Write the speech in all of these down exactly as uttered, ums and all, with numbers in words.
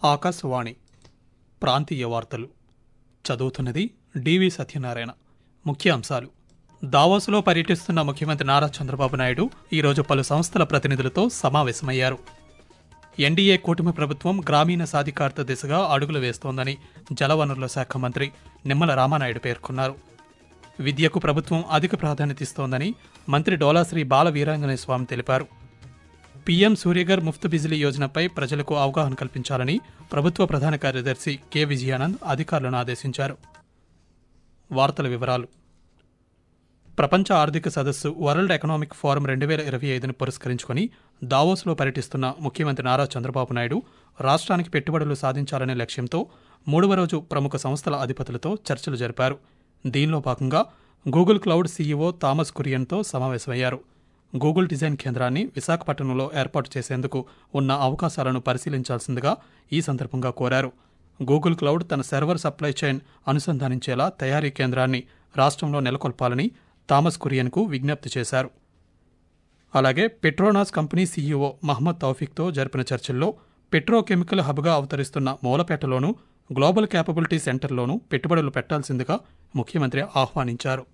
ఆకాశవాణి ప్రాంతీయ వార్తలు చదువుతున్నది డివి సత్యనారాయణ. ముఖ్యాంశాలు: దావోస్లో పర్యటిస్తున్న ముఖ్యమంత్రి నారా చంద్రబాబు నాయుడు ఈరోజు పలు సంస్థల ప్రతినిధులతో సమావేశమయ్యారు. ఎన్డీఏ కూటమి ప్రభుత్వం గ్రామీణ సాధికారత దిశగా అడుగులు వేస్తోందని జలవనరుల శాఖ మంత్రి నిమ్మల రామానాయుడు పేర్కొన్నారు. విద్యకు ప్రభుత్వం అధిక ప్రాధాన్యత ఇస్తోందని మంత్రి డోలాశ్రీ బాల వీరాంజనేయ స్వామి తెలిపారు. పీఎం సూర్యఘర్ ముఫ్త్ బిజిలీ యోజనపై ప్రజలకు అవగాహన కల్పించాలని ప్రభుత్వ ప్రధాన కార్యదర్శి కె విజయానంద్ అధికారులను ఆదేశించారు. వార్తల వివరాలు: ప్రపంచ ఆర్థిక సదస్సు వరల్డ్ ఎకనామిక్ ఫోరం రెండు వేల ఇరవై ఐదును పురస్కరించుకుని దావోస్లో పర్యటిస్తున్న ముఖ్యమంత్రి నారా చంద్రబాబు నాయుడు రాష్ట్రానికి పెట్టుబడులు సాధించాలనే లక్ష్యంతో మూడవ రోజు ప్రముఖ సంస్థల అధిపతులతో చర్చలు జరిపారు. దీనిలో భాగంగా గూగుల్ క్లౌడ్ సీఈఓ థామస్ కురియన్తో సమావేశమయ్యారు. గూగుల్ డిజైన్ కేంద్రాన్ని విశాఖపట్నంలో ఏర్పాటు చేసేందుకు ఉన్న అవకాశాలను పరిశీలించాల్సిందిగా ఈ సందర్భంగా కోరారు. గూగుల్ క్లౌడ్ తన సర్వర్ సప్లై చైన్ అనుసంధానించేలా తయారీ కేంద్రాన్ని రాష్ట్రంలో నెలకొల్పాలని థామస్ కురియన్కు విజ్ఞప్తి చేశారు. అలాగే పెట్రోనాస్ కంపెనీ సీఈఓ మహమ్మద్ తౌఫీక్తో జరిపిన చర్చల్లో పెట్రోకెమికల్ హబ్గా అవతరిస్తున్న మూలపేటలోనూ గ్లోబల్ క్యాపబిలిటీ సెంటర్లోనూ పెట్టుబడులు పెట్టాల్సిందిగా ముఖ్యమంత్రి ఆహ్వానించారు.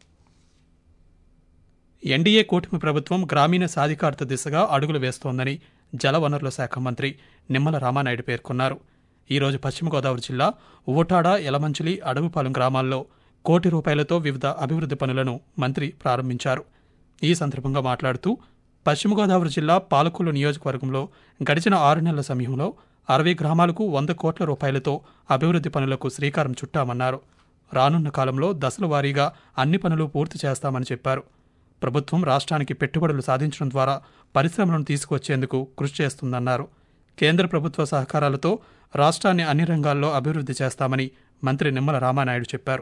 ఎన్డీఏ కూటమి ప్రభుత్వం గ్రామీణ సాధికారత దిశగా అడుగులు వేస్తోందని జలవనరుల శాఖ మంత్రి నిమ్మల రామానాయుడు పేర్కొన్నారు. ఈరోజు పశ్చిమ గోదావరి జిల్లా ఊటాడ, యలమంచిలి, అడవిపాలెం గ్రామాల్లో కోటి రూపాయలతో వివిధ అభివృద్ధి పనులను మంత్రి ప్రారంభించారు. ఈ సందర్భంగా మాట్లాడుతూ పశ్చిమ గోదావరి జిల్లా పాలకొల్లు నియోజకవర్గంలో గడిచిన ఆరు నెలల సమయంలో అరవై గ్రామాలకు వంద కోట్ల రూపాయలతో అభివృద్ధి పనులకు శ్రీకారం చుట్టామన్నారు. రానున్న కాలంలో దశల వారీగా అన్ని పనులు పూర్తి చేస్తామని చెప్పారు. ప్రభుత్వం రాష్ట్రానికి పెట్టుబడులు సాధించడం ద్వారా పరిశ్రమలను తీసుకువచ్చేందుకు కృషి చేస్తుందన్నారు. కేంద్ర ప్రభుత్వ సహకారాలతో రాష్ట్రాన్ని అన్ని రంగాల్లో అభివృద్ధి చేస్తామని మంత్రి నిమ్మల రామానాయుడు చెప్పారు.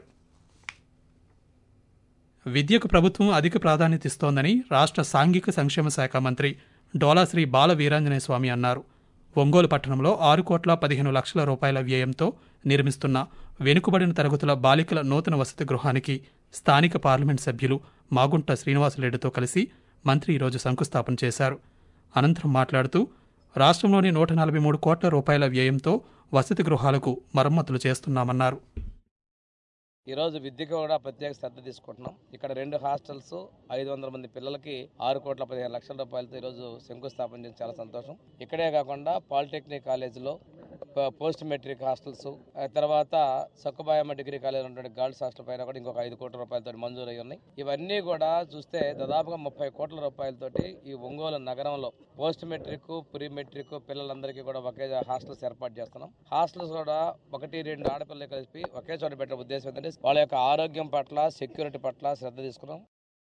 విద్యకు ప్రభుత్వం అధిక ప్రాధాన్యత ఇస్తోందని రాష్ట్ర సాంఘిక సంక్షేమ శాఖ మంత్రి డోలాశ్రీ బాల వీరాంజనేయ స్వామి అన్నారు. ఒంగోలు పట్టణంలో ఆరు కోట్ల పదిహేను లక్షల రూపాయల వ్యయంతో నిర్మిస్తున్న వెనుకబడిన తరగతుల బాలికల నూతన వసతి గృహానికి స్థానిక పార్లమెంట్ సభ్యులు మాగుంట శ్రీనివాసరెడ్డితో కలిసి మంత్రి ఈరోజు శంకుస్థాపన చేశారు. అనంతరం మాట్లాడుతూ రాష్ట్రంలోని నూట నలభై మూడు కోట్ల రూపాయల వ్యయంతో వసతి గృహాలకు మరమ్మతులు చేస్తున్నామన్నారు. ఈరోజు విద్యకు కూడా ప్రత్యేక శ్రద్ధ తీసుకుంటున్నాం. ఇక్కడ రెండు హాస్టల్స్ ఐదు వందల మంది పిల్లలకి ఆరు కోట్ల పదిహేను లక్షల రూపాయలతో ఈరోజు శంకుస్థాపన చేయడం చాలా సంతోషం. ఇక్కడే కాకుండా పాలిటెక్నిక్ కాలేజీలో పోస్ట్ మెట్రిక్ హాస్టల్స్, తర్వాత సక్కుబాయమ్మ డిగ్రీ కాలేజ్ ఉన్నటువంటి గర్ల్స్ హాస్టల్ పైన కూడా ఇంకొక ఐదు కోట్ల రూపాయలతో మంజూరు అయ్యి ఉన్నాయి. ఇవన్నీ కూడా చూస్తే దాదాపుగా ముప్పై కోట్ల రూపాయలతోటి ఈ ఒంగోలు నగరంలో పోస్ట్ మెట్రిక్, ప్రీ మెట్రిక్ పిల్లలందరికీ కూడా ఒకే హాస్టల్స్ ఏర్పాటు చేస్తున్నాం. హాస్టల్స్ కూడా ఒకటి రెండు ఆడపిల్లలు కలిపి ఒకే చోట పెట్టే ఉద్దేశం ఏంటంటే వాళ్ళ యొక్క ఆరోగ్యం పట్ల, సెక్యూరిటీ పట్ల శ్రద్ధ తీసుకున్నాం.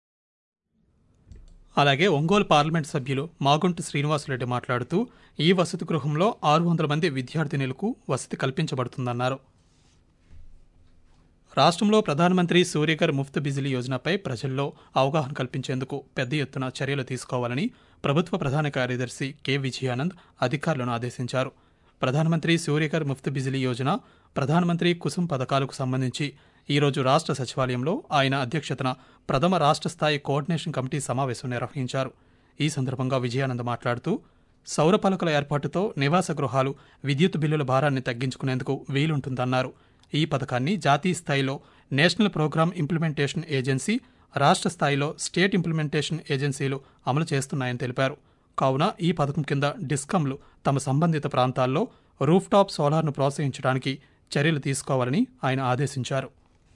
అలాగే ఒంగోలు పార్లమెంట్ సభ్యులు మాగుంట శ్రీనివాసరెడ్డి మాట్లాడుతూ ఈ వసతి గృహంలో ఆరు వందల మంది విద్యార్థినులకు వసతి కల్పించబడుతుందన్నారు. రాష్ట్రంలో ప్రధానమంత్రి సూర్యఘర్ ముఫ్త్ బిజిలీ యోజనపై ప్రజల్లో అవగాహన కల్పించేందుకు పెద్ద ఎత్తున చర్యలు తీసుకోవాలని ప్రభుత్వ ప్రధాన కార్యదర్శి కె విజయానంద్ అధికారులను ఆదేశించారు. ప్రధానమంత్రి సూర్యఘర్ ముఫ్త్ బిజిలీ యోజన, ప్రధానమంత్రి కుసుమ్ పథకాలకు సంబంధించి ఈరోజు రాష్ట్ర సచివాలయంలో ఆయన అధ్యక్షతన ప్రథమ రాష్ట్ర స్థాయి కోఆర్డినేషన్ కమిటీ సమావేశం నిర్వహించారు. ఈ సందర్భంగా విజయానంద్ మాట్లాడుతూ సౌర పలకల ఏర్పాటుతో నివాస గృహాలు విద్యుత్ బిల్లుల భారాన్ని తగ్గించుకునేందుకు వీలుంటుందన్నారు. ఈ పథకాన్ని జాతీయ స్థాయిలో నేషనల్ ప్రోగ్రామ్ ఇంప్లిమెంటేషన్ ఏజెన్సీ, రాష్ట్ర స్థాయిలో స్టేట్ ఇంప్లిమెంటేషన్ ఏజెన్సీలు అమలు చేస్తున్నాయని తెలిపారు. కావున ఈ పథకం కింద డిస్కంలు తమ సంబంధిత ప్రాంతాల్లో రూఫ్టాప్ సోలార్ను ప్రోత్సహించడానికి చర్యలు తీసుకోవాలని ఆయన ఆదేశించారు.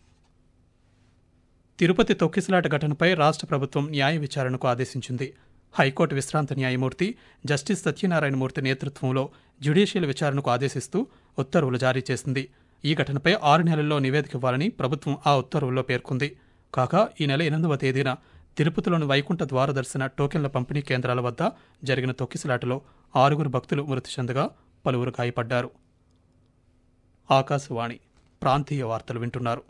తిరుపతి తొక్కిసలాట ఘటనపై రాష్ట్ర ప్రభుత్వం న్యాయ విచారణకు ఆదేశించింది. హైకోర్టు విశ్రాంత న్యాయమూర్తి జస్టిస్ సత్యనారాయణమూర్తి నేతృత్వంలో జ్యుడిషియల్ విచారణకు ఆదేశిస్తూ ఉత్తర్వులు జారీ చేసింది. ఈ ఘటనపై ఆరు నెలల్లో నివేదిక ఇవ్వాలని ప్రభుత్వం ఆ ఉత్తర్వుల్లో పేర్కొంది. కాగా ఈ నెల ఎనిమిదవ తేదీన తిరుపతిలోని వైకుంఠ ద్వార దర్శన టోకెన్ల పంపిణీ కేంద్రాల వద్ద జరిగిన తొక్కిసలాటలో ఆరుగురు భక్తులు మృతి చెందగా పలువురు గాయపడ్డారు. ఆకాశవాణి ప్రాంతీయ వార్తలు వింటున్నారు.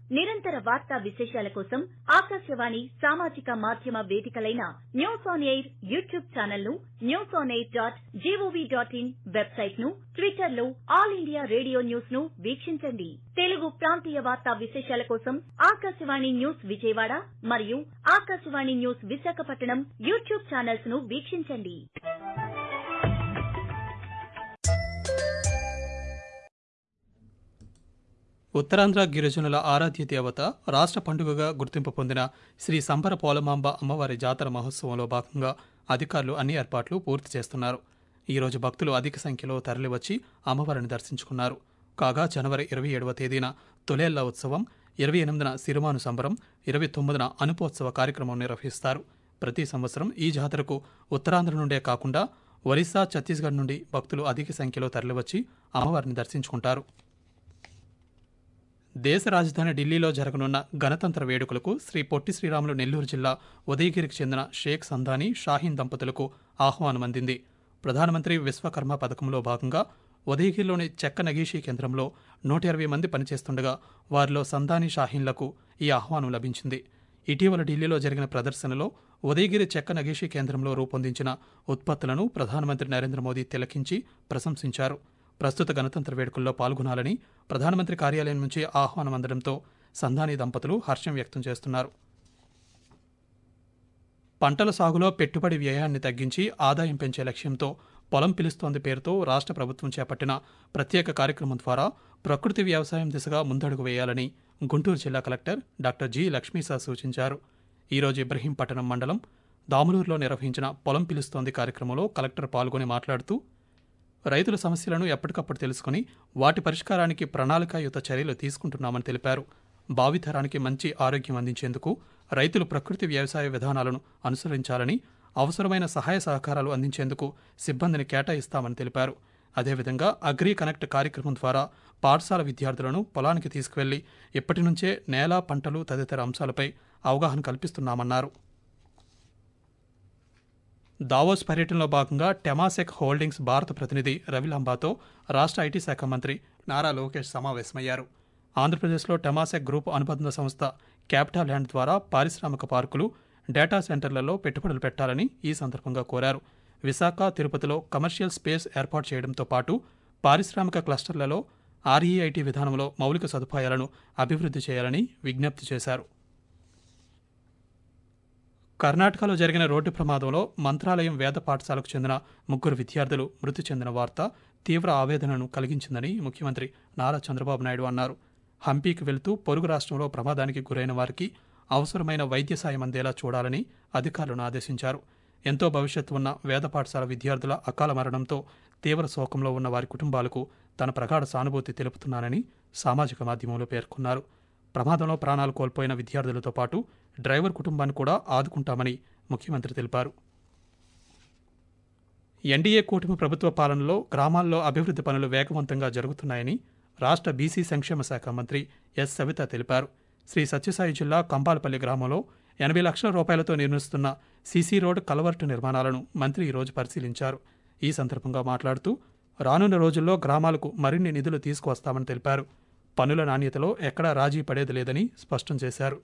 నిరంతర వార్తా విశేషాల కోసం ఆకాశవాణి సామాజిక మాధ్యమ వేదికలైన News On Air YouTube channel ను, News On Air dot G O V dot in website ను, ట్విట్టర్ లో ఆల్ ఇండియా రేడియో న్యూస్ ను వీక్షించండి. తెలుగు ప్రాంతీయ వార్తా విశేషాల కోసం ఆకాశవాణి న్యూస్ విజయవాడ మరియు Akashvani News Visakhapatnam YouTube channels ను వీక్షించండి. ఉత్తరాంధ్ర గిరిజనుల ఆరాధ్య దేవత, రాష్ట్ర పండుగగా గుర్తింపు పొందిన శ్రీ సంబర పోలమాంబ అమ్మవారి జాతర మహోత్సవంలో భాగంగా అధికారులు అన్ని ఏర్పాట్లు పూర్తి చేస్తున్నారు. ఈరోజు భక్తులు అధిక సంఖ్యలో తరలివచ్చి అమ్మవారిని దర్శించుకున్నారు. కాగా జనవరి ఇరవై ఏడవ తేదీన తొలేళ్ల ఉత్సవం, ఇరవై ఎనిమిదిన సిరిమాను సంబరం, ఇరవై తొమ్మిదిన అనుపోత్సవ కార్యక్రమం నిర్వహిస్తారు. ప్రతి సంవత్సరం ఈ జాతరకు ఉత్తరాంధ్ర నుండే కాకుండా ఒరిస్సా, ఛత్తీస్గఢ్ నుండి భక్తులు అధిక సంఖ్యలో తరలివచ్చి అమ్మవారిని దర్శించుకుంటారు. దేశ రాజధాని ఢిల్లీలో జరగనున్న గణతంత్ర వేడుకలకు శ్రీ పొట్టి శ్రీరాములు నెల్లూరు జిల్లా ఉదయగిరికి చెందిన షేక్ సందాని, షాహీన్ దంపతులకు ఆహ్వానం అందింది. ప్రధానమంత్రి విశ్వకర్మ పథకంలో భాగంగా ఉదయగిరిలోని చెక్క నగీషీ కేంద్రంలో నూట ఇరవై మంది పనిచేస్తుండగా వారిలో సందాని, షాహీన్లకు ఈ ఆహ్వానం లభించింది. ఇటీవల ఢిల్లీలో జరిగిన ప్రదర్శనలో ఉదయగిరి చెక్క నగీషీ కేంద్రంలో రూపొందించిన ఉత్పత్తులను ప్రధానమంత్రి నరేంద్ర మోదీ తిలకించి ప్రశంసించారు. ప్రస్తుత గణతంత్ర వేడుకల్లో పాల్గొనాలని ప్రధానమంత్రి కార్యాలయం నుంచి ఆహ్వానం అందడంతో సందాని దంపతులు హర్షం వ్యక్తం చేస్తున్నారు. పంటల సాగులో పెట్టుబడి వ్యయాన్ని తగ్గించి ఆదాయం పెంచే లక్ష్యంతో పొలం పిలుస్తోంది పేరుతో రాష్ట్ర ప్రభుత్వం చేపట్టిన ప్రత్యేక కార్యక్రమం ద్వారా ప్రకృతి వ్యవసాయం దిశగా ముందడుగు వేయాలని గుంటూరు జిల్లా కలెక్టర్ డాక్టర్ జి లక్ష్మీసా సూచించారు. ఈరోజు ఇబ్రహీంపట్నం మండలం దాములూరులో నిర్వహించిన పొలం పిలుస్తోంది కార్యక్రమంలో కలెక్టర్ పాల్గొని మాట్లాడుతూ రైతుల సమస్యలను ఎప్పటికప్పుడు తెలుసుకుని వాటి పరిష్కారానికి ప్రణాళికాయుత చర్యలు తీసుకుంటున్నామని తెలిపారు. భావితరానికి మంచి ఆరోగ్యం అందించేందుకు రైతులు ప్రకృతి వ్యవసాయ విధానాలను అనుసరించాలని, అవసరమైన సహాయ సహకారాలు అందించేందుకు సిబ్బందిని కేటాయిస్తామని తెలిపారు. అదేవిధంగా అగ్రి కనెక్ట్ కార్యక్రమం ద్వారా పాఠశాల విద్యార్థులను పొలానికి తీసుకువెళ్లి ఇప్పటి నుంచే నేల, పంటలు తదితర అంశాలపై అవగాహన కల్పిస్తున్నామన్నారు. దావోస్ పర్యటనలో భాగంగా టెమాసెక్ హోల్డింగ్స్ భారత ప్రతినిధి రవిలాంబాతో రాష్ట్ర ఐటీ శాఖ మంత్రి నారా లోకేష్ సమావేశమయ్యారు. ఆంధ్రప్రదేశ్లో టెమాసెక్ గ్రూప్ అనుబంధ సంస్థ క్యాపిటల్ ల్యాండ్ ద్వారా పారిశ్రామిక పార్కులు, డేటా సెంటర్లలో పెట్టుబడులు పెట్టాలని ఈ సందర్భంగా కోరారు. విశాఖ, తిరుపతిలో కమర్షియల్ స్పేస్ ఏర్పాటు చేయడంతో పాటు పారిశ్రామిక క్లస్టర్లలో ఆర్ఈఐటీ విధానంలో మౌలిక సదుపాయాలను అభివృద్ధి చేయాలని విజ్ఞప్తి చేశారు. కర్ణాటకలో జరిగిన రోడ్డు ప్రమాదంలో మంత్రాలయం వేద పాఠశాలకు చెందిన ముగ్గురు విద్యార్థులు మృతి చెందిన వార్త తీవ్ర ఆవేదనను కలిగించిందని ముఖ్యమంత్రి నారా చంద్రబాబు నాయుడు అన్నారు. హంపీకి వెళుతూ పొరుగు రాష్ట్రంలో ప్రమాదానికి గురైన వారికి అవసరమైన వైద్య సాయం అందేలా చూడాలని అధికారులను ఆదేశించారు. ఎంతో భవిష్యత్తు ఉన్న వేద పాఠశాల విద్యార్థుల అకాల మరణంతో తీవ్ర శోకంలో ఉన్న వారి కుటుంబాలకు తన ప్రగాఢ సానుభూతి తెలుపుతున్నానని సామాజిక మాధ్యమంలో పేర్కొన్నారు. ప్రమాదంలో ప్రాణాలు కోల్పోయిన విద్యార్థులతో పాటు డ్రైవర్ కుటుంబాన్ని కూడా ఆదుకుంటామని ముఖ్యమంత్రి తెలిపారు. ఎన్డీఏ కూటమి ప్రభుత్వ పాలనలో గ్రామాల్లో అభివృద్ధి పనులు వేగవంతంగా జరుగుతున్నాయని రాష్ట్ర బీసీ సంక్షేమ శాఖ మంత్రి ఎస్ సవిత తెలిపారు. శ్రీ సత్యసాయి జిల్లా కంబాలపల్లి గ్రామంలో ఎనభై లక్షల రూపాయలతో నిర్మిస్తున్న సీసీ రోడ్ కలవర్టు నిర్మాణాలను మంత్రి ఈరోజు పరిశీలించారు. ఈ సందర్భంగా మాట్లాడుతూ రానున్న రోజుల్లో గ్రామాలకు మరిన్ని నిధులు తీసుకువస్తామని తెలిపారు. పనుల నాణ్యతలో ఎక్కడా రాజీ పడేది లేదని స్పష్టం చేశారు.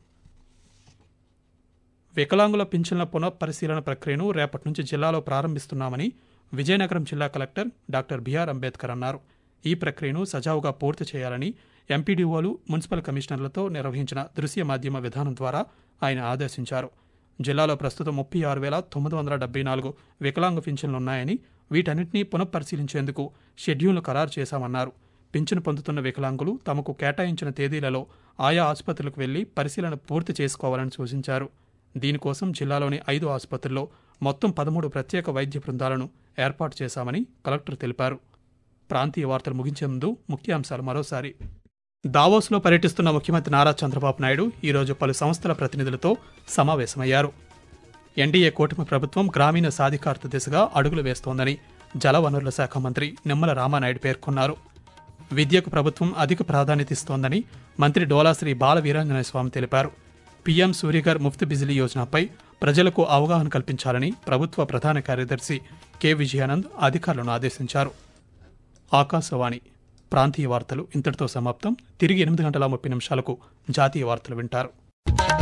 వికలాంగుల పింఛన్ల పునఃపరిశీలన ప్రక్రియను రేపటి నుంచి జిల్లాలో ప్రారంభిస్తున్నామని విజయనగరం జిల్లా కలెక్టర్ డాక్టర్ బిఆర్ అంబేద్కర్ అన్నారు. ఈ ప్రక్రియను సజావుగా పూర్తి చేయాలని ఎంపీడీఓలు, మున్సిపల్ కమిషనర్లతో నిర్వహించిన దృశ్య మాధ్యమ విధానం ద్వారా ఆయన ఆదేశించారు. జిల్లాలో ప్రస్తుతం ముప్పై ఆరు వేల తొమ్మిది వందల డెబ్బై నాలుగు వికలాంగ పింఛన్లున్నాయని, వీటన్నింటినీ పునఃపరిశీలించేందుకు షెడ్యూల్ను ఖరారు చేశామన్నారు. పింఛను పొందుతున్న వికలాంగులు తమకు కేటాయించిన తేదీలలో ఆయా ఆసుపత్రులకు వెళ్లి పరిశీలన పూర్తి చేసుకోవాలని సూచించారు. దీనికోసం జిల్లాలోని ఐదు ఆసుపత్రుల్లో మొత్తం పదమూడు ప్రత్యేక వైద్య బృందాలను ఏర్పాటు చేశామని కలెక్టర్ తెలిపారు. ప్రాంతీయ వార్తలు ముగించే ముందు ముఖ్యాంశాలు మరోసారి. దావోస్లో పర్యటిస్తున్న ముఖ్యమంత్రి నారా చంద్రబాబు నాయుడు ఈరోజు పలు సంస్థల ప్రతినిధులతో సమావేశమయ్యారు. ఎన్డీఏ కూటమి ప్రభుత్వం గ్రామీణ సాధికారత దిశగా అడుగులు వేస్తోందని జలవనరుల శాఖ మంత్రి నిమ్మల రామానాయుడు పేర్కొన్నారు. విద్యకు ప్రభుత్వం అధిక ప్రాధాన్యత ఇస్తోందని మంత్రి డోలాశ్రీ బాల వీరాంజనేయ స్వామి తెలిపారు. పీఎం సూర్యఘర్ ముఫ్త్ బిజిలీ యోజనపై ప్రజలకు అవగాహన కల్పించాలని ప్రభుత్వ ప్రధాన కార్యదర్శి కె విజయానంద్ అధికారులను ఆదేశించారు. ఆకాశవాణి ప్రాంతీయ వార్తలు ఇంతటితో సమాప్తం. తిరిగి ఎనిమిది గంటల ముప్పై నిమిషాలకు జాతీయ వార్తలు వింటారు.